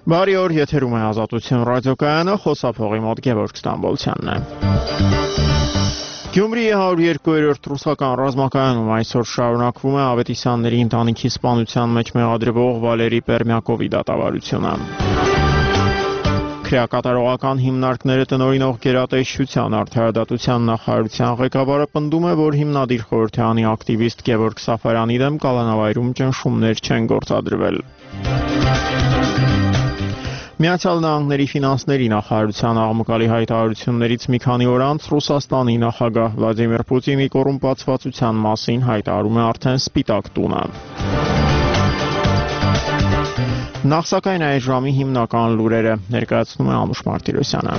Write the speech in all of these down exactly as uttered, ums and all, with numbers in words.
Բարի օր, եթերում է Ազատություն ռադիոկայանը, խոսափողի մոտ Գևորգ Ստամբոլցյանն է։ Գյումրիի հարյուր երկու-րդ ռուսական ռազմակայանում այսօր շարունակվում է Ավետիսյանների ընտանիքի սպանության մեջ մեղադրվող Վալերի Պերմյակովի դատավարությունը։ Քրեակատարողական հիմնարկները տնօրինող գերատեսչության արդարադատության նախարարության ղեկավարը պնդում է, որ հիմնադիր խորհրդարանի ակտիվիստ Գևորգ Սաֆարյանի դեմ կալանավայրում ճնշումներ չեն գործադրվել։ Միացյալ Նահանգների ֆինանսների նախարարության աղմկալի հայտարարություններից մի քանի օր անց Ռուսաստանի նախագահ Վլադիմիր Պուտինի կոռումպացվածության մասին հայտարարում է արդեն Սպիտակ տունը։ Նախ սակայն այս ժամի հիմնական լուրերը ներկայացնում է Անուշ Մարտիրոսյանը։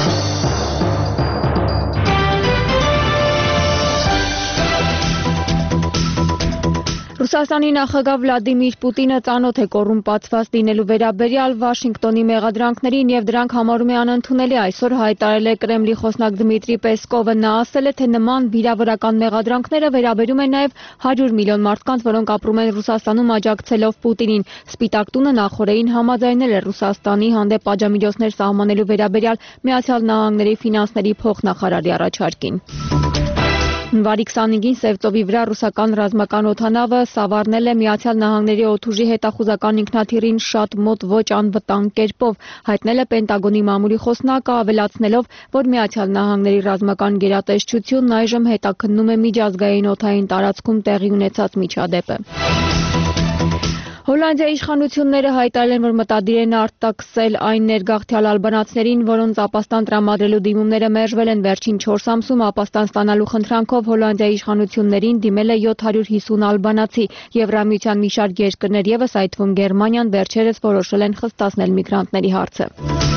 Ռուսաստանի նախագահ Վլադիմիր Պուտինը ծանոթ է կոռումպացված լինելու վերաբերյալ Վաշինգտոնի մեղադրանքներին եւ դրանք համարում է անընդունելի։ Այսօր հայտարարել է Կրեմլի խոսնակ Դմիտրի Պեսկովը։ Նա ասել է, թե նման վիրավորական մեղադրանքները վերաբերում են նաեւ հարյուր միլիոն մարդկանց, որոնք ապրում են Ռուսաստանում աջակցելով Պուտինին։ Սպիտակ տունը նախորդին համաձայնել է Ռուսաստանի հանդեպ պատժամիջոցներ սահմանելու վերաբերյալ Միացյալ Նահանգների ֆինանսների փոխնախարարի առաջարկին։ Հունվարի քսանհինգին Սևծովի վրա ռուսական ռազմական օդանավը սավառնել է Միացյալ Նահանգների օդուժի հետախուզական ինքնաթիռին շատ մոտ ոչ անվտանգ կերպով, հայտնել է Պենտագոնի մամուլի խոսնակը, ավելացնելով, որ Միացյալ Նահանգների ռազմական գերատեսչությունն այժմ հետաքննում է միջազգային օդային տարածքում տեղի ունեցած միջադեպը։ Հոլանդիայի իշխանությունները հայտարարել են, որ մտադիր են արտաքսել այն ներգաղթյալ ալբանացիներին, որոնց ապաստան տրամադրելու դիմումները մերժվել են վերջին չորս ամսում ապաստան ստանալու խնդրանքով Հոլանդիայի իշխանություններին դիմել է յոթ հարյուր հիսուն ալբանացի։ Եվրամիության մի շարք երկրներ ևս, այդ թվում Գերմանիան, վերջերս որոշել են խստացնել միգրանտների հարցը։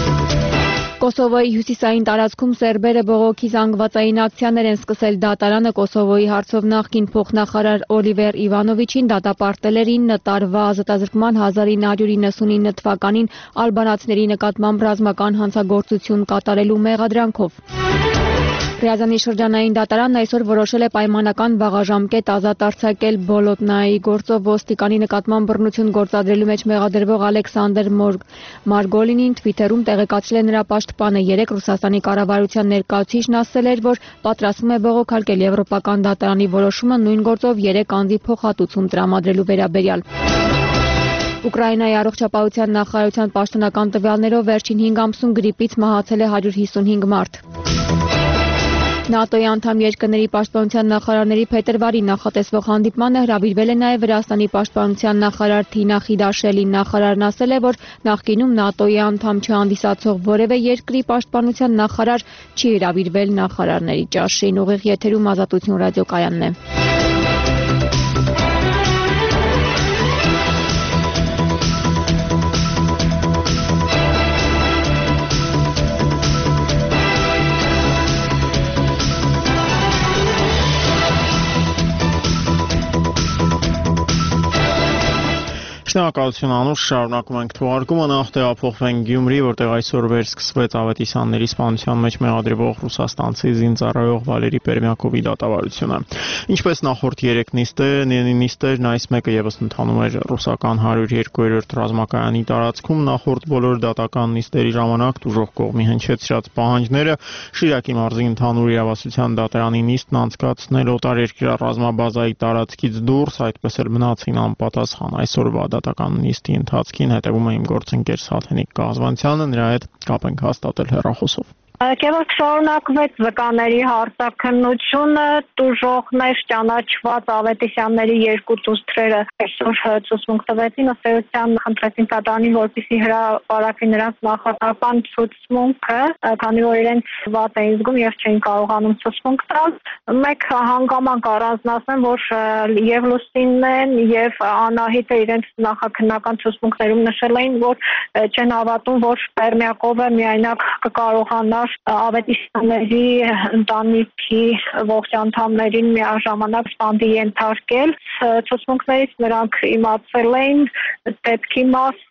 Կոսովոյի հյուսիսային տարածքում սերբերը բողոքի զանգվածային ակցիաներ են սկսել։ Դատարանը Կոսովոյի հարցով նախկին փոխնախարար Օլիվեր Իվանովիչին դատապարտել էր ինը տարվա ազատազրկման հազար ինը հարյուր իննսունինը թվականին ալբանացիների նկատմամբ ռազմական հանցագործություն կատարելու մեղադրանքով։ Ռիազանի շրջանային դատարանն այսօր որոշել է պայմանական վաղաժամկետ ազատ արձակել Բոլոտնայի գործով ոստիկանի նկատմամբ բռնություն գործադրելու մեջ մեղադրվող Ալեքսանդր Մարգոլինին։ Թվիթերում տեղեկացրել է նրա պաշտպանը։ Երեկ Ռուսաստանի կառավարության ներկայացուցիչն ասել էր, որ պատրաստվում է բողոքարկել Եվրոպական դատարանի որոշումը նույն գործով երեք անձի փոխհատուցում տրամադրելու վերաբերյալ։ Ուկրաինայի առողջապահության նախարարության պաշտոնական տվյալներով վերջին հինգ ամսում գրիպից մահացել է հարյուր հիսունհինգ մարդ։ ՆԱՏՕ-ի անդամ երկրների պաշտպանության նախարարների փետրվարի նախատեսվող հանդիպմանը հրավիրվել է նաև Վրաստանի պաշտպանության նախարար Թինա Խիդաշելին։ Նախարարն ասել է, որ նախկինում ՆԱՏՕ-ի անդամ չհանդիսացող որևէ երկրի պաշտպանության նախարար չի հրավիրվել նախարարների ճաշին։ Ուղիղ եթերում Ազատություն ռադիոկայանն է։ Շնորհակալություն Անուշ, շարունակում ենք թողարկումը, նախ տեղափոխվենք Գյումրի, որտեղ այսօր վերսկսվեց Ավետիսյանների սպանության մեջ մեղադրվող ռուսաստանցի զինծառայող Վալերի Պերմյակովի դատավարությունը։ Ինչպես նախորդ երեք նիստերն, այս մեկը ևս ընթանում էր ռուսական հարյուր երկու-րդ ռազմակայանի տարածքում։ Նախորդ բոլոր դատական նիստերի ժամանակ տուժող կողմի հնչեցրած պահանջները Շիրակի մարզի ընդհանուր իրավասության դատարանի նիստն անցկացնել օտարերկրյա ռազմաբազայի տարածքից դուրս, այդպես էլ մնացին անպատասխան։ Այսօրվա դատական նիստի ընթացքին հետևում է իմ գործընկեր Սաթենիկ Կազվանցյանը, նրա հետ կապ ենք հաստատել հեռախոսով։ Կերպ շարունակվեց վկաների հարցաքննությունը, տուժողներ ճանաչված Ավետիսյանների երկու դուստրերը այսօր ցուցմունք տվեցին, ըստ էության խնդրեցին դատարանին, որպեսզի հրապարակվի նրանց նախնական ցուցմունքը, քանի որ իրենց վատ էին զգում եւ չէին կարողանում ցուցմունք տալ։ Մեկ հանգամանք առանձնացնեմ, որ եւ Լուսինեն եւ Անահիտը իրենց նախաքննական ցուցմունքներում նշել էին, որ չեն հավատում, որ Պերմյակովը միայնակ կկարողանա Ավետիսյանների ընտանիքի ողջ անդամներին միաժամանակ սպանդի ենթարկել։ Ցուցմունքներից նրանք իմացել էին դեպքի մաս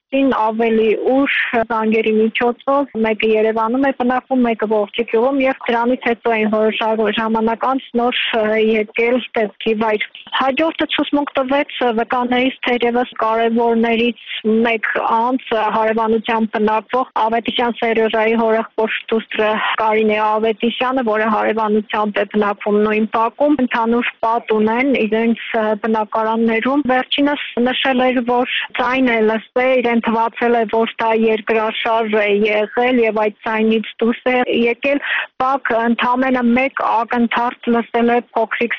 մասին ավելի ուշ զանգերի միջոցով մեկը Երևանում է բնակվում, մեկը Ողջի գյուղում եւ դրանից հետո այն որոշակի ժամանակ անց նոր եկել դեպքի վայր։ Հաջորդը ցուցմունք տվեց վկաներից թերևս կարևորներից մեկ անձ հարևանությամբ բնակվող Ավետիսյան Սերժայի հորեղբոր դուստրը Կարինե Ավետիսյանը, որը հարևանությամբ է բնակվում նույն բակում, ընդհանուր պատ ունեն իրենց բնակարաններում։ Վերջինս նշել էր, որ ձայն է լսել, իրեն թվացել է, որ դա երկրաշարժ է եղել եւ այդ ձայնից դուրս է եկել։ Բակ ընդամենը մեկ ակնթարթ լսել է փոքրիկ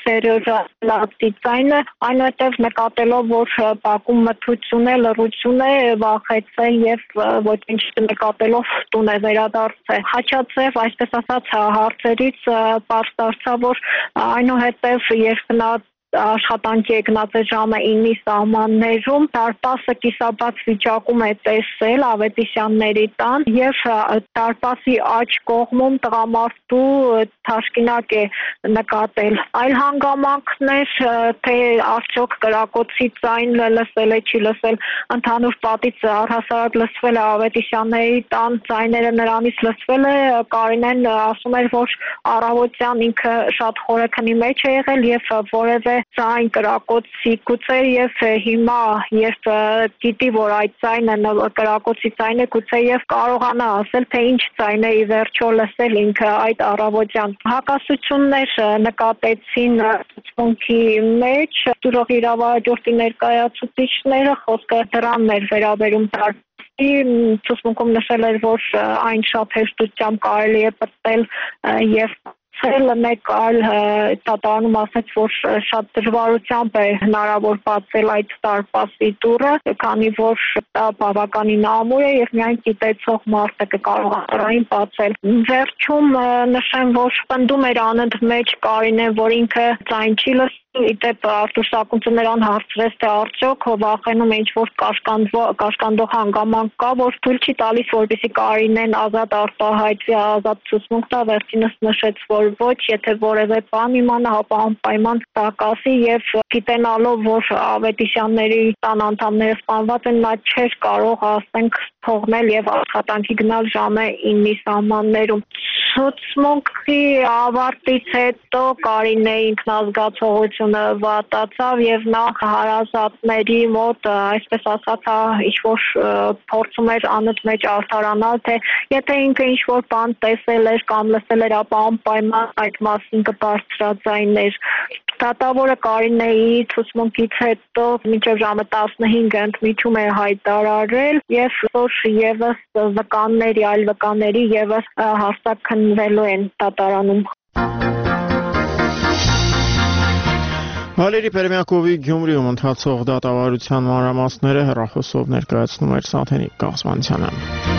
Սերժի ձայնը, այնուհետև նկատելով, որ բակում մթություն է, լռություն է, վախեցել եւ ոչինչ նկատելով տուն է վերադարձել։ Խաչաձև, այսպես ասած, հարցերից պարզ դարձավ, որ այնուհետև երբ նա աշխատանքի է գնաց ժամը ինի սահմաններում, դարպասը կիսաբաց վիճակում է տեսել Ավետիսյանների տան եւ դարպասի աջ կողմում տղամարդու թաշկինակ է նկատել։ Այլ հանգամանքներ, թե արդյոք կրակոցի ձայն լսել է, չի լսել, ընդհանուր պատից առհասարակ լսվել է Ավետիսյանների տան ձայները նրանից լսվել է։ Կարինեն ասում էր, որ առավոտյան ինքը շատ խորեքնի մեջ է եղել եւ որևէ ձայն կրակոցի գուցե եւ հիմա երբ գիտի, որ այդ ձայնը կրակոցի ձայն է, գուցե եւ կարողանա ասել, թե ինչ ձայն է ի վերջո լսել ինքը այդ առավոտյան։ Հակասություններ նկատեցին ցուցմունքի մեջ, դուրող իրավահաջորդի ներկայացուցիչները խոսքը դրանն էր վերաբերում դարձի ցուցմունքում նշել էր, որ այն շատ հեշտությամբ կարելի է պատել եւ Ցելը մեկ այլ դատարանում ասաց, որ շատ դժվարությամբ է հնարավոր բացել այդ դարպասի դուռը, քանի որ դա բավականին ամուր է եւ միայն գիտեցող մարդը կկարողանա այն բացել։ Վերջում նշեմ, որ պնդում էր անընդ մեջ Կարինեն, որ ինքը ձայն չի լսել։ Իդեպ Արտուր Սակունցը նրան հարցրեց, թե արդյոք վախենում է ինչ-որ կաշկանդող հանգամանք կա, որ թույլ չի տալիս, որպեսզի Կարինեն ազատ արտահայտվի, ազատ ցուցմունք տա, վերջինս նշեց, որ ոչ, եթե որևէ բան իմանա, ապա անպայման տակասի եւ գիտենալով, որ Ավետիսյանների տան անդամները սպանված են, նա չէր կարող, ասենք, թողնել եւ աշխատանքի գնալ ժամը ինի սահմաններում։ Ցուցմունքի ավարտից հետո Կարինեի ինքնազգացողությունը վատացավ եւ նա հարազատների մոտ, այսպես ասած, ինչ-որ փորձում էր անընդհատ մեջ արդարանալ, թե եթե ինքը ինչ-որ բան տեսել էր կամ լսել էր, ապա անպայման այդ մասին կբարձրաձայներ։ Դատավորը Կարինեի ցուցմունքից հետո մինչև ժամը տասնհինգը ընդմիջում է հայտարարել եւ որ եւս վկանների, այլ վկաների եւս հաստատքնվելու են դատարանում։ Վալերի Պերմյակովի Գյումրիում ընթացող դատավարության մանրամասները հեռախոսով ներկայացնում էր Սաթենիկ Կաղցմանցյանը։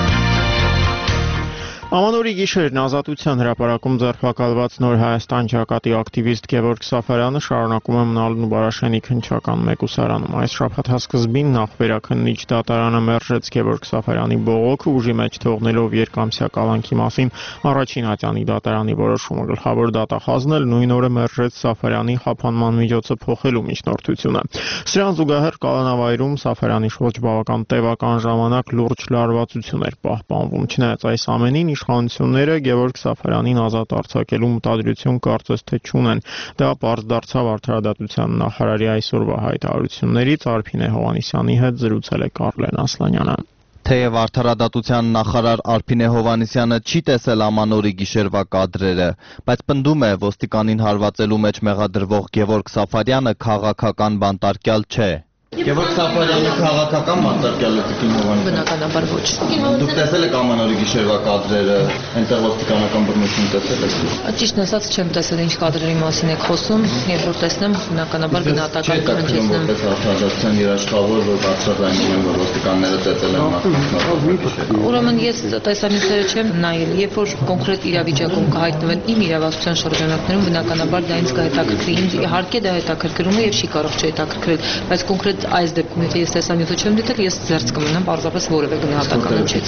Ամանորի գիշերն Ազատության հրապարակում ձերբակալված Նոր Հայաստան ճակատի ակտիվիստ Գևորգ Սաֆարյանը շարունակում է մնալ Նուբարաշյանի քննչական մեկուսարանում։ Այս շաբաթ սկզբին նախվերաքննիչ դատարանը մերժեց Գևորգ Սաֆարյանի բողոքը ուժի մեջ թողնելով երկամսյա կալանքի մասին առաջին ատյանի դատարանի որոշումը։ Գլխավոր դատախազն էլ նույն օրը մերժեց Սաֆարյանի խափանման միջոցը փոխելու միջնորդությունը։ Սրան զուգահեռ կալանավայրում Սաֆարյանի շուրջ բավական տևական ժամանակ լուրջ լարվածություն էր պահպանվում։ Չնայած այս ամենին իշխանությունները Գևորգ Սաֆարյանին ազատ արձակելու մտադրություն կարծես թե չունեն։ Դա պարզ դարձավ Արդարադատության նախարարի այսօրվա հայտարարություններից Արփինե Հովհաննիսյանի հետ զրուցել է Կարլեն Ասլանյանը։ Թեև Արդարադատության նախարար Արփինե Հովհաննիսյանը չի տեսել Ամանորի գիշերվա կադրերը, բայց պնդում է ոստիկանին հարվածելու մեջ մեղադրվող Գևորգ Սաֆարյանը քաղաքական բանտարկյալ չէ։ Գևորգ Սաֆարյանը քաղաքական բանտարկյալ է Տիկին Հովհաննիսյանը։ Բնականաբար ոչ։ Դուք տեսել եք Ամանորի գիշերվա կադրերը, այնտեղ ոստիկանական բռնություն տեսել եք։ Ճիշտն ասած չեմ տեսել ինչ կադրերի մասին եք խոսում, երբ որ տեսնեմ բնականաբար գնահատական կհնչեցնեմ։ Չէ, Արդարադատության երաշխավոր, որ բարձրացնում են, որ ոստիկանները ծեծել են նախնական։ Ուրեմն ես տեսանյութերը չեմ նայել, երբ որ կոնկրետ իրավիճակում կհայտնվեն իմ իրավասության շրջանակներում, բնականաբար դա ինձ կհետաքրքրի, ինձ իհարկե դա հետաքրքրում է եւ չի կարող չհետաքրքրել, բայց կոնկրետ այս դեպքում եթե ես տեսանյութը չեմ դիտել, ես ձերծ կմնամ, պարզապես որևէ գնահատական չի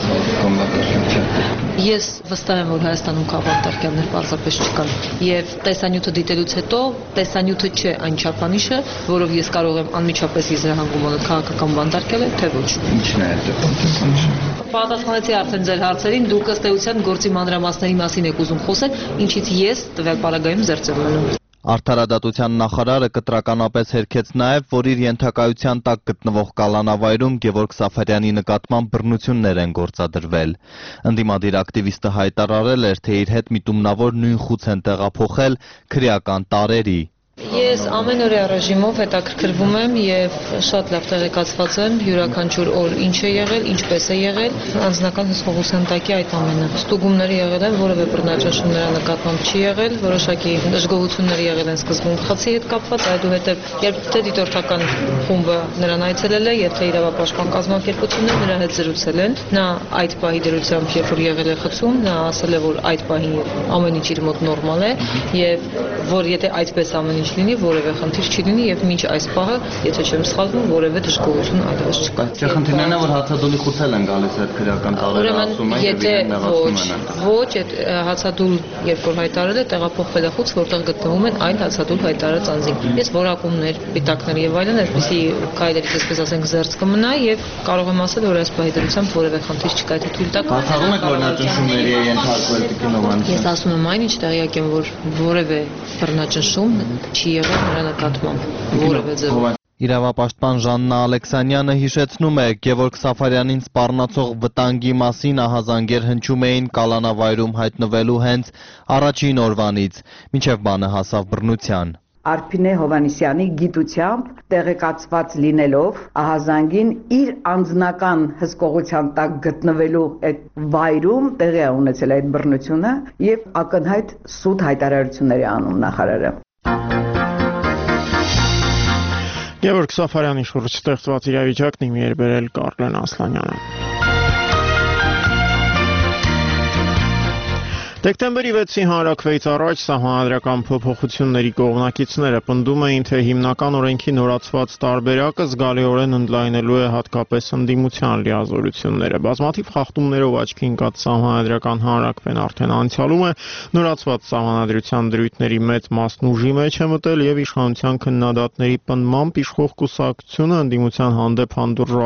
ծնվում։ Ես վստահ եմ, որ Հայաստանում քաղաքականներ պարզապես չկան։ Եվ տեսանյութը դիտելուց հետո տեսանյութը չէ այն չափանիշը, որով ես կարող եմ անմիջապես եզրահանգում անել քաղաքական բանտարկել է, թե ոչ։ Ինչն է այդ տեսանյութը։ Պատասխանեցի արդեն ձեր հարցերին, դուք ըստ էության գործի մանրամասների մասին եք ուզում խոսել, ինչից ես տվյալ պարագայում զերծ եմ մնում։ Արդարադատության նախարարը կտրականապես հերքեց նաև, որ իր ենթակայության տակ գտնվող կալանավայրում Գևորգ Սաֆարյանի նկատմամբ բռնություններ են գործադրվել։ Ընդդիմադիր ակտիվիստը հայտարարել էր, թե իր հետ միտումնավոր նույն խուց են տեղափոխել քրեական տարրերի։ Ես ամենօրյա ռեժիմով հետաքրքրվում եմ եւ շատ լավ տեղեկացված եմ յուրաքանչյուր օր ինչ է եղել, ինչպես է եղել, անձնական հսկողության տակի այդ ամենը։ Ստուգումները եղել են, որևէ բռնաճնշում նրա նկատմամբ չի եղել, որոշակի դժգոհություններ եղել են սկզբում խցի հետ կապված, այդուհետև երբ թե դիտորդական խումբը նրան այցելել է, եւ թե իրավապաշտպան կազմակերպությունները նրա հետ զրուցել են, նա այդ պահի դերությամբ, երբ որ եղել է խցում, նա ասել է, որ այդ պահին ամեն ինչ իր մոտ նորմալ է եւ որ եթե այդպես ամեն ինչ լինի, որևէ խնդիր չի լինի եւ մինչ այս պահը, եթե չեմ սխալվում, որևէ դժգոհություն այդպես չկա։ Չէ, խնդիրն է, որ հացադուլի խուցել են գալիս այդ քրեական տարրերը, ասում են եւ իրեն նեղացնում են։ Ոչ, այդ հացադուլ երբ որ հայտարարել է, տեղափոխվել է խուց, որտեղ գտնվում են այլ հացադուլ հայտարարած անձինք։ Ես որակումներ, պիտակներ եւ այլն, այսպեսի քայլերից, այսպես ասենք, զերծ կմնա եւ կարող եմ ասել, որ այս պահի դրությամբ որևէ խնդիր չկա, եթե թույլ տաք։ Բացառում եք, որ նա ճնշումների է ենթարկվել Տիկինովան։ Ես ասում եմ այն, ինչ տեղյակ եմ, որ որևէ բռնաճնշում չի եղել նրա նկատմամբ, որևէ ձևով։ Իրավապաշտպան Ժաննա Ալեքսանյանը հիշեցնում է, Գևորգ Սաֆարյանին սպառնացող վտանգի մասին ահազանգեր հնչում էին կալանավայրում հայտնվելու հենց առաջին օրվանից, մինչև բանը հասավ բռնության։ Արփինե Հովհաննիսյանի գիտությամբ տեղեկացված լինելով ահազանգին իր անձնական հսկողության տակ գտնվելու այդ վայրում տեղի է ունեցել այդ բռնությունը եւ ակնհայտ սուտ հայտարարությունների անում նախարարը։ Գևորգ Սաֆարյանի շուրջ ստեղծված իրավիճակն իմի էր բերել Կարլեն Ասլանյանը։ Դեկտեմբերի վեցի հանրաքվեից առաջ սահմանադրական փոփոխությունների կողմնակիցները պնդում էին, թե հիմնական օրենքի նորացված տարբերակը զգալիորեն ընդլայնելու է հատկապես ընդդիմության լիազորությունները։ Բազմաթիվ խախտումներով աչքի ընկած սահմանադրական հանրաքվեն արդեն անցյալում է, նորացված սահմանադրության դրույթների մեծ մասն ուժի մեջ է մտել եւ իշխանության քննադատների պնդմամբ իշխող կուսակցությունը ընդդիմության հանդեպ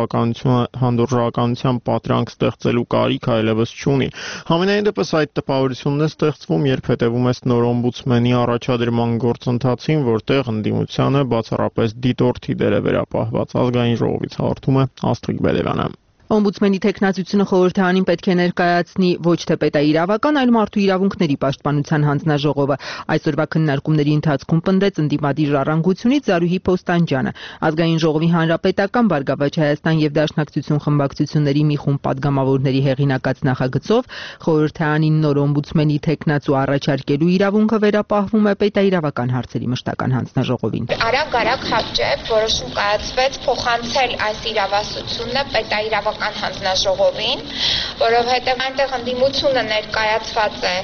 հանդուրժողականության պատրանք ստեղծելու կարիք այլևս չունի։ Համենայն դեպս այդ տպավորությունը է ստեղծվում, երբ հետևում ես նոր օմբուդսմենի առաջադրման գործընթացին, որտեղ ընդդիմությանը բացառապես դիտորդի դեր է վերապահված։ Ազգային ժողովից հաղորդում է Աստղիկ Բեդևյանը։ Օմբուդսմենի թեկնածությունը խորհրդարանին պետք է ներկայացնի ոչ թե պետաիրավական, այլ մարդու իրավունքների պաշտպանության հանձնաժողովը։ Այսօրվա քննարկումների ընթացքում պնդեց ընդդիմադիր ժառանգությունից Զարուհի Փոստանջյանը։ Ազգային ժողովի հանրապետական Բարգավաճ Հայաստան եւ Դաշնակցություն խմբակցությունների մի խումբ падգամավորների հեղինակած նախագծով խորհրդարանին նոր օմբուդսմենի թեկնածու առաջարկելու իրավունքը վերապահվում է պետաիրավական հարցերի մշտական հանձնաժողովին։ Արագ-արագ հապճեպ որոշում կայացվեց փոխանցել այս իրավասությունը պետաիրավական հանձնաժողովին, որովհետև այնտեղ ընդդիմությունը ներկայացված է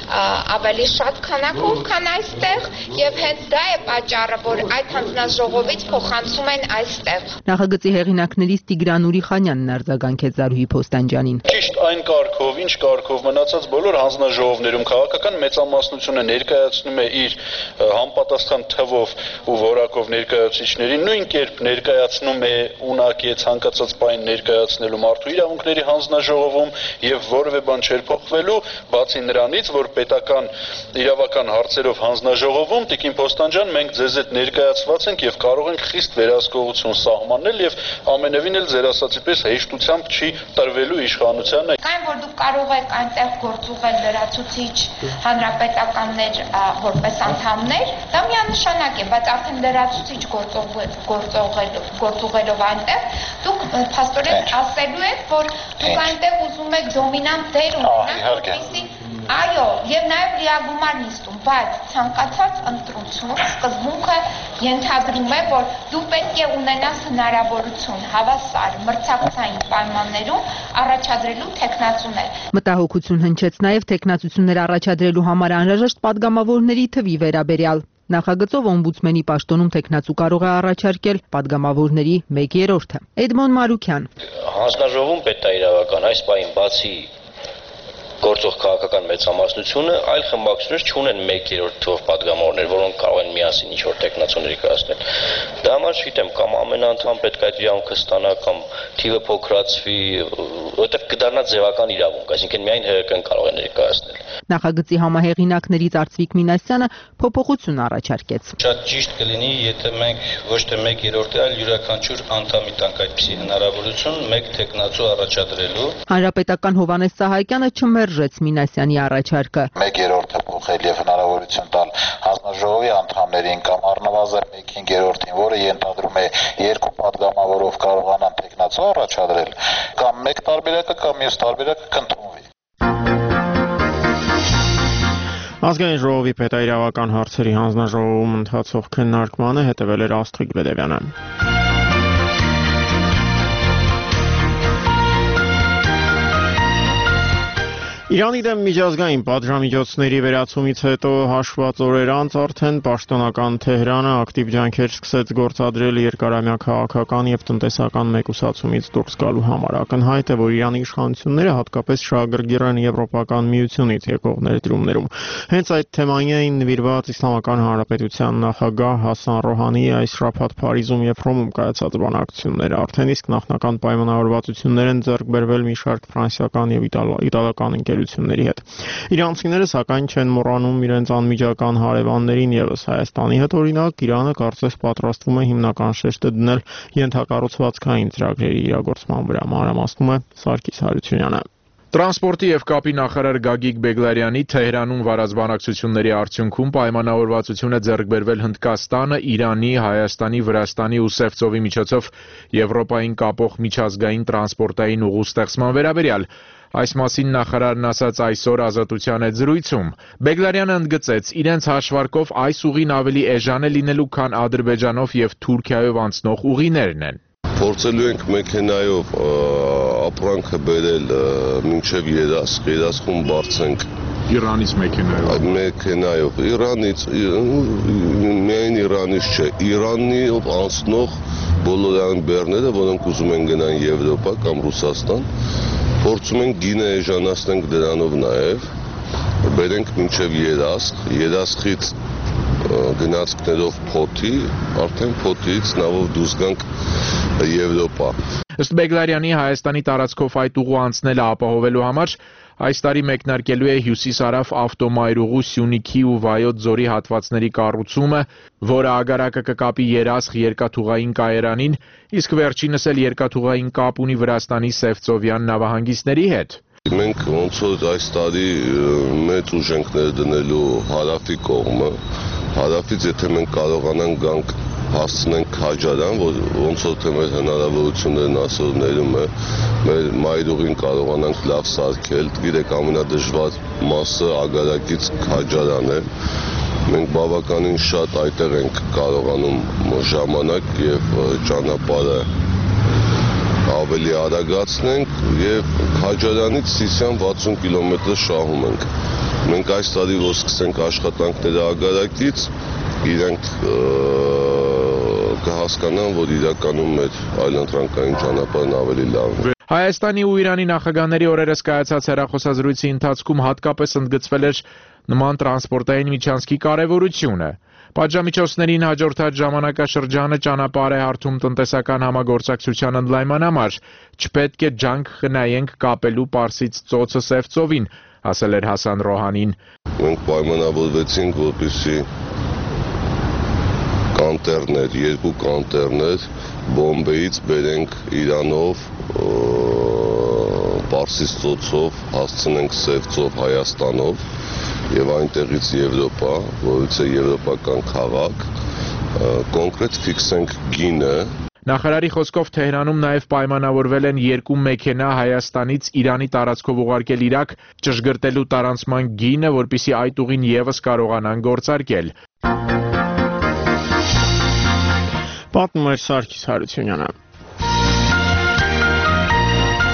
ավելի շատ քանակով, քան այստեղ, եւ հենց դա է պատճառը, որ այդ հանձնաժողովից փոխանցում են այստեղ։ Նախագծի հեղինակներից Տիգրան Ուրիխանյանն արձագանքեց Զարուհի Փոստանջյանին։ Ճիշտ այն կարգով, ինչ կարգով մնացած բոլոր հանձնաժողովներում քաղաքական մեծամասնությունը ներկայացնում է իր համապատասխան թվով ու որակով ներկայացուցիչներին, նույն կերպ ներկայացնում է ունակի ցանկացած բան ներկայացնելու մարդու իրավունքների հանձնաժողովում եւ որևէ բան չէր փոխվելու, բացի նրանից, որ պետական իրավական հարցերով հանձնաժողովում Տիկին Փոստանջյան մենք ձեզ հետ ներկայացված ենք եւ կարող ենք խիստ վերահսկողություն սահմանել եւ ամենևին էլ ձեր ասացի պես հեշտությամբ չի տրվելու իշխանությանը։ Այն որ դուք կարող եք այնտեղ գործուղել լրացուցիչ հանրապետականներ որպես անդամներ, դա միանշանակ է, բայց արդեն լրացուցիչ գործողելով գործուղելով այնտեղ դուք փաստորեն ասելու եք, որ դուք այնտեղ ուզում եք դոմինանտ դեր ունենալ, որպեսզի այո, եւ նաեւ լիագումար նիստում, բայց ցանկացած ընտրություն սկզբունքը ենթադրում է, որ դու պետք է ունենաս հնարավորություն հավասար մրցակցային պայմաններում առաջադրելու թեկնածուներ։ Մտահոգություն հնչեց նաեւ թեկնածություններ առաջադրելու համար անհրաժեշտ падգամավորների թվի վերաբերյալ։ Նախագծով օմբուդսմենի պաշտոնում տեխնացու կարող է առաջարկել падգամավորների մեկ երրորդը։ Էդմոն Մարուքյան։ Հանձնաժողովում պետք է իրավական այս պահին բացի գործող քաղաքական մեծամասնությունը այլ խմբակցություններ չունեն մեկ երրորդ թվով падգամավորներ, որոնք կարող են միասին ինչ-որ տեխնացու ներկայացնել։ Դա համար չգիտեմ, կամ ամեն անդամ պետք է այդ իրավունքը ստանա, կամ թիվը փոքրացվի, որովհետև կդառնա ձևական իրավունք, այսինքն միայն ՀՀԿ-ն կարող է ներկայացնել։ Նախագծի համահեղինակներից Արծվիկ Մինասյանը փոփոխություն առաջարկեց։ Շատ ճիշտ կլինի, եթե մենք ոչ թե մեկ երրորդ, այլ յուրաքանչյուր անդամի տանք այդպիսի հնարավորություն մեկ տեխնացու առաջադրելու։ Հանրապետական Հովհաննես Սահակյանը չմերժեց Մինասյանի առաջարկը։ Մեկ երրորդը փոխել եւ հնարավորություն տալ հանձնաժողովի անդամներին կամ առնվազն մեկ երրորդին, որը ենթադրում է երկու падգամավորով կարողանան տեխնացու առաջադրել, կամ մեկ տարբերակը կամ մյուս տարբերակը կընդունվի։ Ազգային ժողովի պետաիրավական հարցերի հանձնաժողովում ընթացող քննարկմանը հետևել էր Աստղիկ Բեդևյանը։ Իրանի դեմ միջազգային պատժամիջոցների վերացումից հետո հաշված օրեր անց արդեն պաշտոնական Թեհրանը ակտիվ ջանքեր սկսեց գործադրել երկարամյա քաղաքական եւ տնտեսական մեկուսացումից դուրս գալու համար։ Ակնհայտ է, որ Իրանի իշխանությունները հատկապես շահագրգիռ են Եվրոպական միությունից եկող ներդրումներում։ Հենց այդ թեմային էին նվիրված Իսլամական Հանրապետության նախագահ Հասան Ռոհանիի այս շաբաթ Փարիզում եւ Հռոմում կայացած բանակցությունները։ Արդեն իսկ նախնական պայմանավորվածություններ են ձեռք բերվել մի շարք ֆրանսիական եւ իտալական ընկերությունների հետ։ Իրանցիները սակայն չեն մոռանում իրենց անմիջական հարևաններին եւս Հայաստանի հետ, օրինակ Իրանը կարծես պատրաստվում է հիմնական շեշտը դնել ենթակառուցվածքային ծրագրերի իրագործման վրա, մանրամասնում է Սարգիս Հարությունյանը։ Տրանսպորտի եւ կապի նախարար Գագիկ Բեգլարյանի Թեհրանում վարած բանակցությունների արդյունքում պայմանավորվածություն է ձեռք բերվել Հնդկաստանը, Իրանի, Հայաստանի, Վրաստանի ու Սևծովի միջոցով Եվրոպային կապող միջազգային տրանսպորտային ուղու ստեղծման վերաբերյալ։ Այս մասին նախարարն ասաց այսօր Ազատության հետ զրույցում։ Բեգլարյանը ընդգծեց, իրենց հաշվարկով այս ուղին ավելի էժան է լինելու, քան Ադրբեջանով եւ Թուրքիայով անցնող ուղիներն են։ Փորձելու ենք մեքենայով ապրանքը բերել մինչև Երասխ, Երասխում բարձենք Իրանից մեքենայով։ Մեքենայով Իրանից, միայն Իրանից չէ, Իրանով անցնող բոլոր այն բեռները, որոնք ուզում են գնան Եվրոպա կամ Ռուսաստան, փորձում ենք գինը էժանացնենք դրանով նաև, բերենք մինչև Երասխ, Երասխից գնացքներով փոթի, արդեն փոթից նավով դուրս գանք Եվրոպա։ Ըստ Բեգլարյանի Հայաստանի տարածքով այդ ուղու անցնելը ապահովելու համար այս տարի մեկնարկելու է հյուսիս-հարավ ավտոմայրուղու Սյունիքի ու Վայոց ձորի հատվածների կառուցումը, որը ագարակը կկապի Երասխ երկաթուղային կայարանին, իսկ վերջինս էլ երկաթուղային կապ ունի Վրաստանի Սևծովյան նավահանգիստների հետ։ Մենք ոնց որ այս տարի մեծ ուժ ենք ներդնելու հարավի կողմը, հարավից եթե մենք կարողանանք գանք հասցնենք Քաջարան, որ ոնց որ թե մեր հնարավորություններն ասորներում է, մեր մայրուղին կարողանանք լավ սարքել, գիտեք ամենադժվար մասը ագարակից Քաջարան է, մենք բավականին շատ այդտեղ ենք կարողանում ժամանակ եւ ճանապարհը ավելի արագացնենք եւ Քաջարանից Սիսիան վաթսուն կիլոմետր շահում ենք։ Մենք այս տարի որ սկսենք աշխատանքները ագարակից, իրենք կհասկանան, որ իրականում մեր այլընտրանքային ճանապարհն ավելի լավն է։ Հայաստանի ու Իրանի նախագահների օրերս կայացած հեռախոսազրույցի ընթացքում հատկապես ընդգծվել էր նման տրանսպորտային միջանցքի կարևորությունը։ Պատժամիջոցներին հաջորդած ժամանակաշրջանը ճանապարհ է հարթում տնտեսական համագործակցության ընդլայնման համար։ Չպետք է ջանք խնայենք կապելու Պարսից ծոցը Սևծովին, ասել էր Հասան Ռոհանին։ Մենք պայմանավորվեցինք, որպեսզի կանտերներ, երկու կանտերներ Բոմբեից բերենք Իրանով, Պարսից ծոցով, հասցնենք Սևծով Հայաստանով եւ այնտեղից Եվրոպա, որից է եվրոպական քաղաք, կոնկրետ ֆիքսենք գինը։ Նախարարի խոսքով Թեհրանում նաև պայմանավորվել են երկու մեքենա Հայաստանից Իրանի տարածքով ուղարկել Իրաք ճշգրտելու տարանցման գինը, որպեսզի այդ ուղին եւս կարողանան գործարկել։ Պատմում էր Սարգիս Հարությունյանը։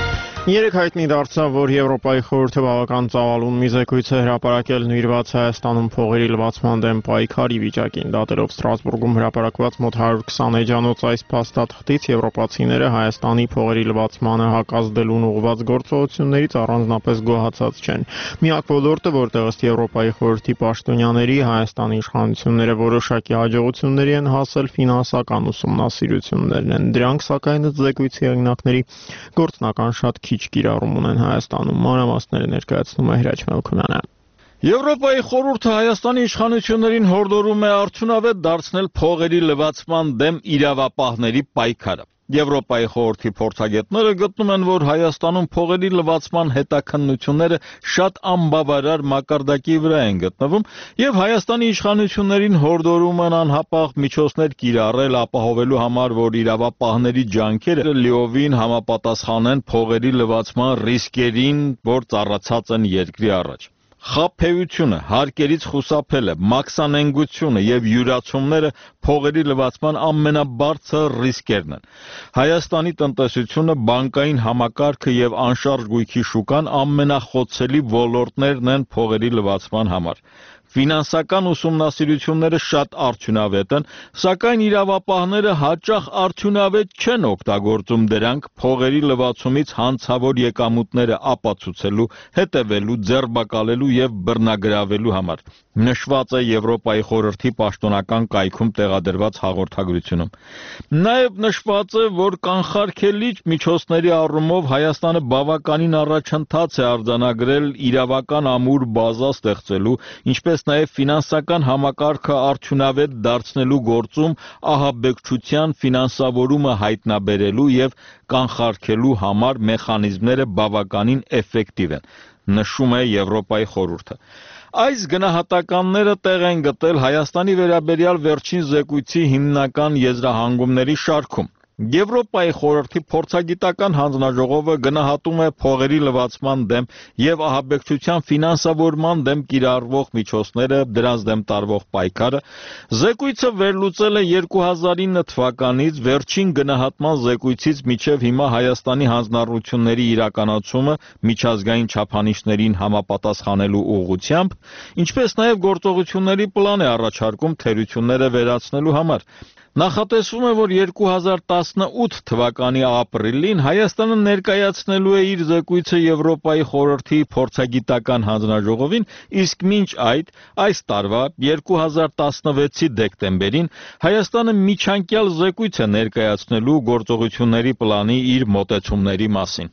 Երեք հայտնի դարձավ, որ Եվրոպայի խորհուրդը բավական ծավալուն մի զեկույց է հրապարակել նվիրված Հայաստանում փողերի լվացման դեմ պայքարի վիճակին։ Դատելով Ստրասբուրգում հրապարակված մոտ հարյուր քսան էջանոց այս փաստաթղթից եվրոպացիները Հայաստանի փողերի լվացմանը հակազդելուն ուղղված գործողություններից առանձնապես գոհացած չեն։ Միակ ոլորտը, որտեղ ըստ Եվրոպայի խորհրդի պաշտոնյաների Հայաստանի իշխանությունները որոշակի հաջողությունների են հասել, ֆինանսական ուսումնասիրություններն են։ Դրանք, սակայն, ըստ զեկույցի հեղինակների, գործնական շատ քիչ կիրառում ունեն Հայաստանում։ Մանրամասները ներկայացնում է Հրաչ Մելքումյանը։ Եվրոպայի խորհուրդը Հայաստանի իշխանություններին հորդորում է արդյունավետ դարձնել փողերի լվացման դեմ իրավապահների պայքարը։ Եվրոպայի խորհրդի փորձագետները գտնում են, որ Հայաստանում փողերի լվացման հետաքննությունները շատ անբավարար մակարդակի վրա են գտնվում եւ Հայաստանի իշխանություններին հորդորում են անհապաղ միջոցներ կիրառել ապահովելու համար, որ իրավապահների ջանքերը լիովին համապատասխանեն փողերի լվացման ռիսկերին, որ ծառացած են երկրի առաջ։ Խաբեությունը, հարկերից խուսափելը, մաքսանենգությունը եւ յուրացումները փողերի լվացման ամենաբարձր ռիսկերն են։ Հայաստանի տնտեսությունը, բանկային համակարգը եւ անշարժ գույքի շուկան ամենախոցելի ոլորտներն են փողերի լվացման համար։ Ֆինանսական ուսումնասիրությունները շատ արդյունավետ են, սակայն իրավապահները հաճախ արդյունավետ չեն օգտագործում դրանք փողերի լվացումից հանցավոր եկամուտները ապացուցելու, հետևելու, ձերբակալելու եւ բռնագրավելու համար։ Նշված է Եվրոպայի խորհրդի պաշտոնական կայքում տեղադրված հաղորդագրությունում։ Նաեւ նշված է, որ կանխարգելիչ միջոցների առումով Հայաստանը բավականին առաջընթաց է արձանագրել իրավական ամուր բազա ստեղծելու, ինչպես նաև ֆինանսական համակարգը արդյունավետ դարձնելու գործում ահաբեկչության ֆինանսավորումը հայտնաբերելու եւ կանխարգելելու համար մեխանիզմները բավականին էֆեկտիվ են, նշում է Եվրոպայի խորհուրդը։ Այս գնահատականները տեղ են գտել Հայաստանի վերաբերյալ վերջին զեկույցի հիմնական եզրահանգումների շարքում։ Եվրոպայի խորհրդի փորձագիտական հանձնաժողովը գնահատում է փողերի լվացման դեմ եւ ահաբեկչության ֆինանսավորման դեմ կիրառվող միջոցները, դրանց դեմ տարվող պայքարը։ Զեկույցը վերլուծել է երկու հազար ինը թվականից վերջին գնահատման զեկույցից մինչև հիմա Հայաստանի հանձնառությունների իրականացումը միջազգային չափանիշներին համապատասխանելու ուղղությամբ, ինչպես նաեւ գործողությունների պլան է առաջարկում թերությունները վերացնելու համար։ Նախատեսվում է, որ երկու հազար տասնութ թվականի ապրիլին Հայաստանը ներկայացնելու է իր զեկույցը Եվրոպայի խորհրդի փորձագիտական հանձնաժողովին, իսկ մինչ այդ այս տարվա երկու հազար տասնվեցի դեկտեմբերին Հայաստանը միջանկյալ զեկույց է ներկայացնելու գործողությունների պլանի իր մոտեցումների մասին։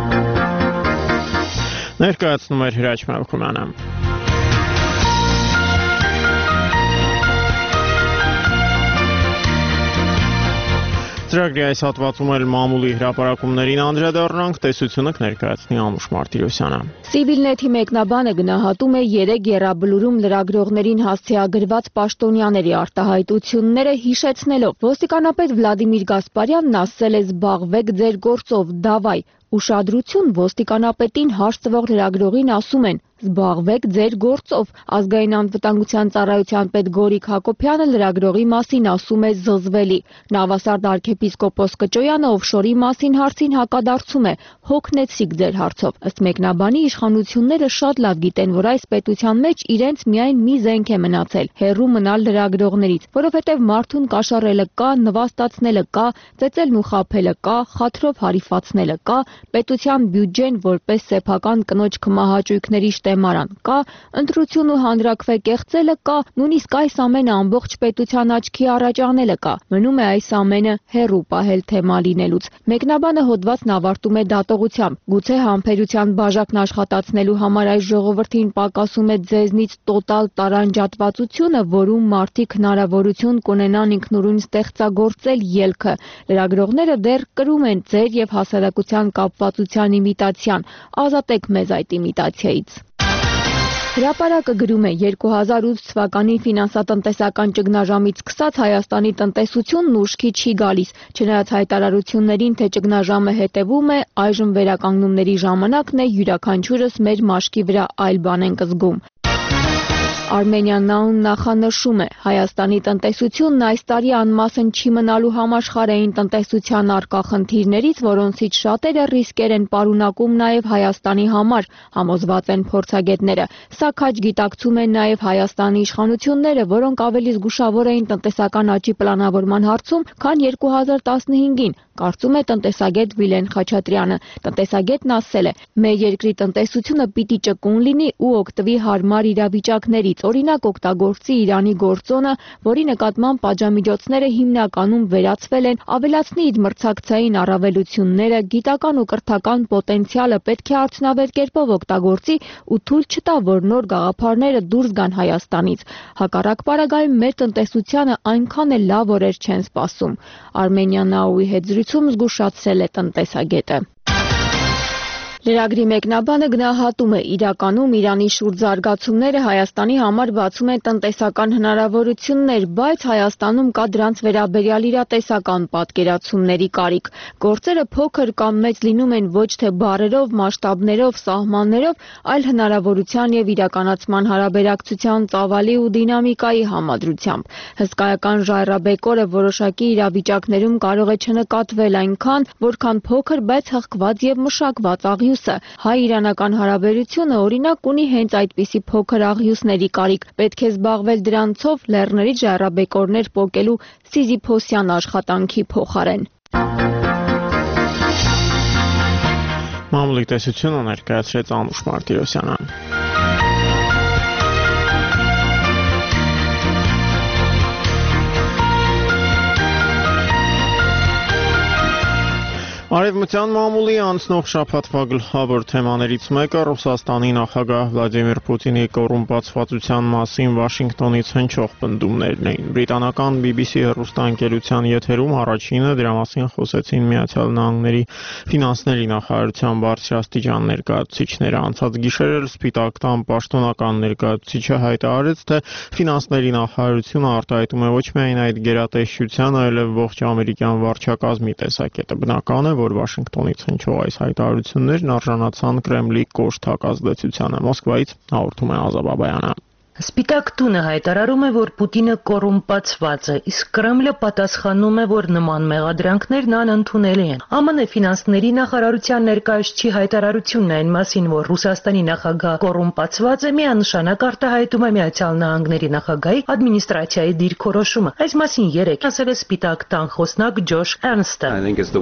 Ներկայացնում է Հրաչ Մելքումյանը։ Ծրագրի այս հատվածում էլ մամուլի հրապարակումներին անդրադառնանք, տեսությունը կներկայացնի Անուշ Մարտիրոսյանը։ Civilnet-ի մեկնաբանը գնահատում է երեք եռաբլուրում լրագրողներին հասցեագրված պաշտոնյաների արտահայտությունները, հիշեցնելով ոստիկանապետ Վլադիմիր Գասպարյանն ասել է զբաղվեք ձեր գործով, դավայ, ուշադրություն ոստիկանապետին հարց տվող լրագրողին ասում են զբաղվեք ձեր գործով։ Ազգային անվտանգության ծառայության պետ Գորիկ Հակոբյանը լրագրողի մասին ասում է զզվելի։ Նավասարդ arczepiskopos Կճոյանը օֆշորի մասին հարցին հակադարձում է հոգնեցիք ձեր հարցով։ Ըստ մեկնաբանի իշխանությունները շատ լավ գիտեն, որ այս պետության մեջ իրենց միայն մի զենք է մնացել՝ հեռու մնալ լրագրողներից, որովհետև մարդուն կաշառելը կա, նվաստացնելը կա, ծեծելն ու խաբելը կա, խաթրով հարիվացնելը կա, պետության բյուջեն որպես սեփական կնոջ քմահաճույքների շտեմարան կա, ընտրություն ու հանրակրվե կեղծելը կա, նույնիսկ այս ամենը ամբողջ պետության աչքի առաջ անելը կա։ Մնում է այս ամենը հեռու պահել թեմա լինելուց։ Մեկնաբանը հոդվածն ավարտում է դատողությամբ։ Գուցե համբերության բաժակն աշխատացնելու համար այս ժողովրդին պակասում է ձեզնից տոտալ տարանջատվածությունը, որում մարդիկ հնարավորություն կունենան ինքնուրույն ստեղծագործել ելքը։ Լրագրողները դեռ կրում են ձեր եւ հասարակության կապվածության իմիտացիան։ Ազատեք մեզ այդ իմիտացիայից։ Հրապարակը գրում է երկու հազար ութ թվականի ֆինանսատնտեսական ճգնաժամից սկսած Հայաստանի տնտեսությունն ուշքի չի գալիս, չնայած հայտարարություններին, թե ճգնաժամը հետևում է, այժմ վերականգնումների ժամանակն է, յուրաքանչյուրս մեր մաշկի վրա այլ բան ենք զգում։ Armenian Now-ն նախանշում է, Հայաստանի տնտեսությունն այս տարի անմասն չի մնալու համաշխարհային տնտեսության առկա խնդիրներից, որոնցից շատերը ռիսկեր են պարունակում նաև Հայաստանի համար, համոզված են փորձագետները։ Սա քաջ գիտակցում են նաև Հայաստանի իշխանությունները, որոնք ավելի զգուշավոր էին տնտեսական աճի պլանավորման հարցում, քան երկու հազար տասնհինգին, կարծում է տնտեսագետ Վիլեն Խաչատրյանը։ Տնտեսագետն ասել է. «Մեր երկրի տնտեսությունը պիտի ճկուն լինի ու օգտվի հարմար իրավիճակներից, օրինակ օգտագործի Իրանի գործոնը, որի նկատմամբ պատժամիջոցները հիմնականում վերացվել են, ավելացնի իր մրցակցային առավելությունները, գիտական ու կրթական պոտենցիալը պետք է արդյունավետ կերպով օգտագործի ու թույլ չտա, որ նոր գաղափարները դուրս գան Հայաստանից։ Հակառակ պարագայում մեր տնտեսությանը այնքան էլ լավ օրեր չեն սպասում»։ Armenian Now-ի հետ զրույցում զգուշացրել է տնտեսագետը։ Լրագրի մեկնաբանը գնահատում է, իրականում Իրանի շուրջ զարգացումները Հայաստանի համար բացում են տնտեսական հնարավորություններ, բայց Հայաստանում կա դրանց վերաբերյալ իրատեսական պատկերացումների կարիք։ Գործերը փոքր կամ մեծ լինում են ոչ թե բառերով, մասշտաբներով, սահմաններով, այլ հնարավորության եւ իրականացման հարաբերակցության ծավալի ու դինամիկայի համադրությամբ։ Հսկայական ժայռաբեկորը որոշակի իրավիճակներում կարող է չնկատվել այնքան, որքան փոքր, բայց հղկված եւ մշակված աղյուս։ Հայ-իրանական հարաբերությունը օրինակ ունի հենց այդպիսի փոքր աղյուսների կարիք, պետք է զբաղվել դրանցով լեռներից ժայռաբեկորներ պոկելու սիզիփոսյան աշխատանքի փոխարեն։ Մամուլի տեսությունը ներկայացրեց Անուշ Մարտիրոսյանը։ Արևմտյան մամուլի անցնող շաբաթվա գլխավոր թեմաներից մեկը Ռուսաստանի նախագահ Վլադիմիր Պուտինի կոռումպացվածության մասին Վաշինգտոնից հնչող պնդումներն էին։ Բրիտանական բի բի սի հեռուստաընկերության եթերում առաջինը դրա մասին խոսեցին Միացյալ Նահանգների ֆինանսների նախարարության բարձրաստիճան ներկայացուցիչները։ Անցած գիշեր էլ Սպիտակ տան պաշտոնական ներկայացուցիչը հայտարարեց, թե ֆինանսների նախարարությունը արտահայտում է ոչ միայն այդ գերատեսչության, այլև ողջ ամերիկյան վարչակազմի տեսակետը։ Բնական է, որ Վաշինգտոնից հնչող այս հայտարարություններն արժանացան Կրեմլի կոշտ հակազդեցությանը։ Մոսկվայից հաղորդում է Ազա Բաբայանը։ Սպիտակ տունը հայտարարում է, որ Պուտինը կոռումպացված է, իսկ Կրեմլը պատասխանում է, որ նման մեղադրանքներն անընդունելի են։ Է ՄՆ ֆինանսների նախարարության ներկայացուցիչի հայտարարությունն այն մասին, որ Ռուսաստանի նախագահ կոռումպացված է, միանշանակ արտահայտում է Միացյալ Նահանգների նախագահի ադմինիստրացիայի դիրքորոշումը։ Այս մասին երեկ ասել է Սպիտակ տան խոսնակ Ջոշ Էրնստը։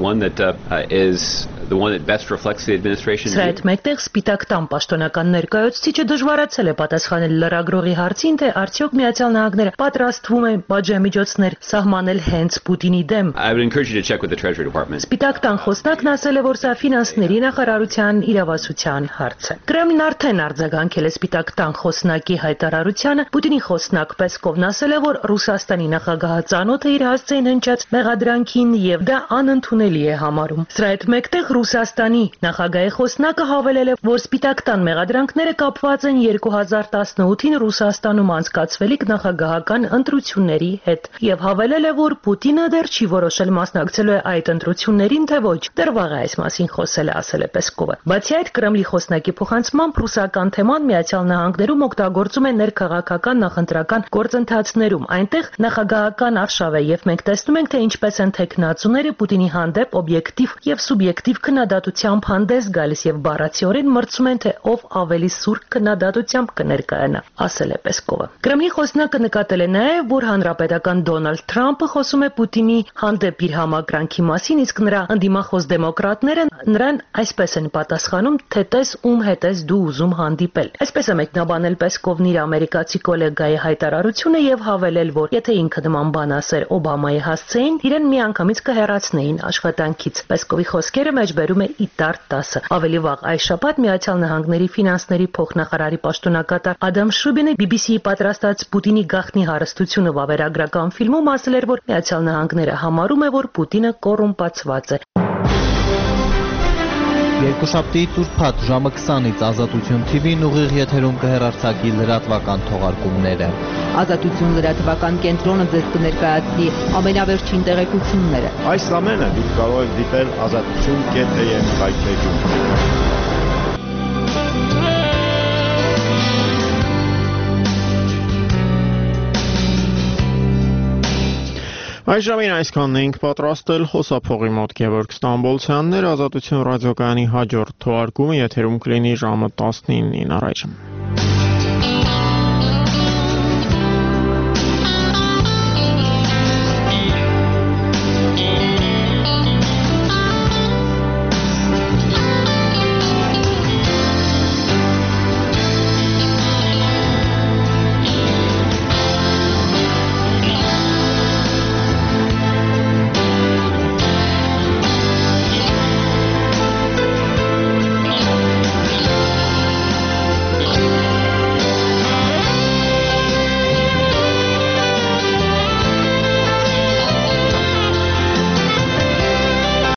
Սրա հետ մեկտեղ Սպիտակ տան պաշտոնական ներկայացուցիչը դժվարացել է պատասխանել լրագրողի հարցին, թե արդյոք Միացյալ Նահանգները պատրաստվում է պատժամիջոցներ սահմանել հենց Պուտինի դեմ։ Սպիտակ տան խոսնակն ասել է, որ սա ֆինանսների նախարարության իրավասության հարց է։ Կրեմլն արդեն արձագանքել է Սպիտակ տան խոսնակի հայտարարությանը։ Պուտինի խոսնակ Պեսկովն ասել է, որ Ռուսաստանի նախագահը ծանոթ է իր հասցեին հնչած մեղադրանքին եւ դա անընդունելի է համարում։ Սրա հետ մեկտեղ Ռուսաստանի նախագահի խոսնակը հավելել է, որ Սպիտակ տան մեղադրանքները կապված են երկու հազար տասնութին Ռուսաստանում անցկացվելիք նախագահական ընտրությունների հետ եւ հավելել է, որ Պուտինը դեռ չի որոշել մասնակցելու է այդ ընտրություններին, թե ոչ։ Դեռ վաղ է այս մասին խոսել է, ասել է Պեսկովը։ Բացի այդ, Կրեմլի խոսնակի փոխանցմամբ ռուսական թեման Միացյալ Նահանգներում օգտագործում են ներքաղաքական նախընտրական գործընթացներում։ Այնտեղ նախագահական արշավ է եւ մենք տեսնում ենք, թե ինչպես են տեխնացուները Պուտինի հանդեպ օբյեկտիվ եւ սուբյեկտիվ քննադատությամբ հանդես գալիս եւ բառացիորեն մրցում են, թե ով ավելի սուր քննադատությամբ կներկայանա, ասել է Պեսկովը։ Կրեմլի խոսնակը նկատել է նաև, որ հանրապետական Դոնալդ Թրամփը խոսում է Պուտինի հանդեպ իր համակրանքի մասին, իսկ նրա ընդդիմախոս դեմոկրատները նրան այսպես են պատասխանում, թե տես ում հետ ես դու ուզում հանդիպել։ Այսպես է մեկնաբանել Պեսկովն իր ամերիկացի գոլեգայի հայտարարությունը եւ հավելել, որ եթե ինքը նման բան ասեր Օբամայի հասցեին, իրեն միանգամից կհեռացնեին աշխատանքից։ Պեսկովի խոսքերը մեջբերում է ԻՏԱՐ տասը։ Ավելի վաղ այս շաբաթ Միացյալ Նահանգների ֆինանսների փոխնախարարի պաշտոնակատար Ադամ Շուբինը բի բի սի-ի պատրաստած Պուտինի գաղտնի հարստությունը վավերագրական ֆիլմում ասել էր, որ Միացյալ Նահանգները համարում է, որ Պուտինը կոռումպացված է։ Երկուշաբթի Տուրփաթ ժամը քսանից Ազատություն թի վին ուղիղ եթերում կհեռարձակի լրատվական թողարկումները։ Ազատություն լրատվական կենտրոնը ձեզ կներկայացնի ամենավերջին տեղեկությունները։ Այս ամենը դուք կարող եք դիտել ազատություն կետ էյ էմ հայտնեջում։ Այժմին այսքանն էինք պատրաստել, խոսափողի մոտ Գևորգ Ստամբոլցյաններ, Ազատություն ռադիոկայանի հաջորդ թողարկումը եթերում կլինի ժամը տասնինին առայժմ։